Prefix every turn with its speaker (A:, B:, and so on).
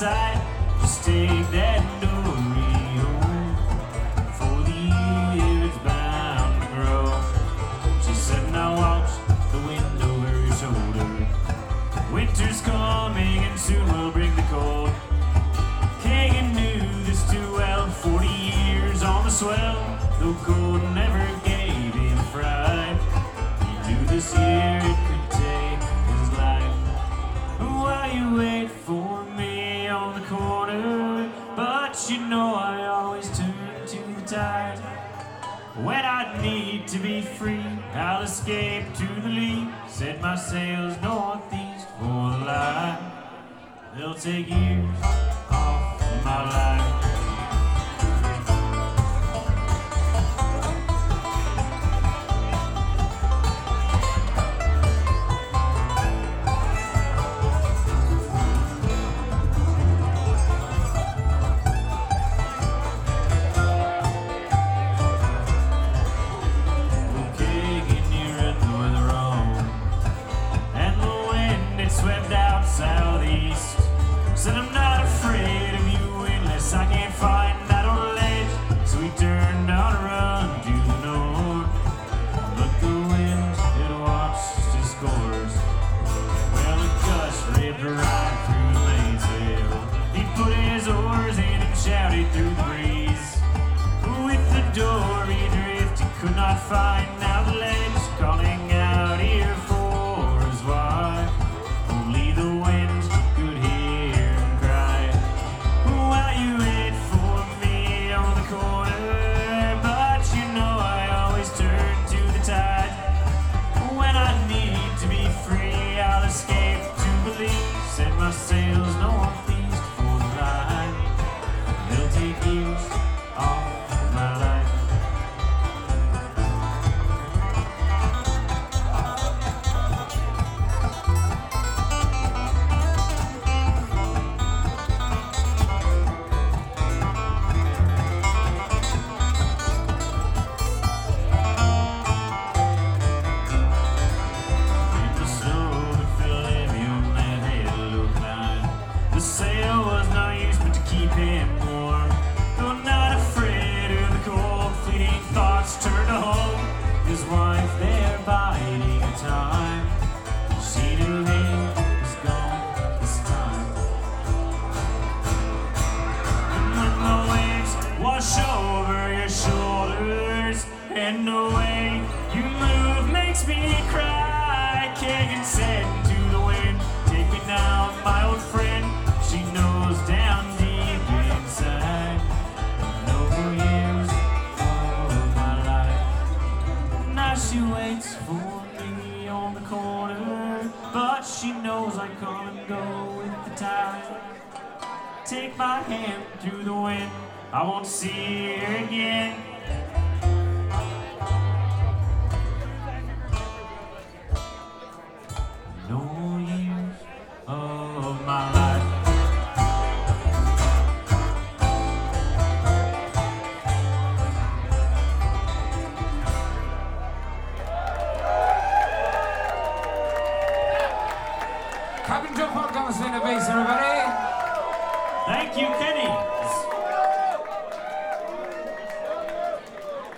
A: sight. Just take that dory home. For the year it's bound to grow. She said, now watch the wind over your shoulder. Winter's coming and soon will bring the cold. Kagan knew this too well. 40 years on the swell, though cold never gave him fright. He knew this year it could take his life. While you wait for me on the corner, but you know I always turn to the tide. When I need to be free, I'll escape to the lee. Set my sails northeast for the light. They'll take years off my life. Swept out southeast. Said I'm not afraid of you unless I can't find that old ledge. So he turned on a run to the north. But the wind had watched his course. Well, the gust ripped right through the mainsail. He put his oars in and shouted through the breeze. With the dory drift he could not find now the ledge, calling out here for his wife. Only the wind could hear him cry. While you wait for me on the corner, but you know I always turn to the tide. When I need to be free, I'll escape to Belize. Set my sails northeast for the ride. They'll take years off my life. Sail was no use but to keep him warm. Though not afraid of the cold, fleeting thoughts turned to home. His wife there biding her time. She knew he was gone this time. And when the waves wash over your shoulders and the way you move makes me cry, Kagan said to the wind, take me now, my old friend. She knows down deep inside, no more years of my life. Now she waits for me on the corner, but she knows I come and go with the tide. Take my hand through the wind, I won't see her again. No more years of my life.
B: Captain Joe Punk on the bass, everybody.
A: Thank you, Kenny.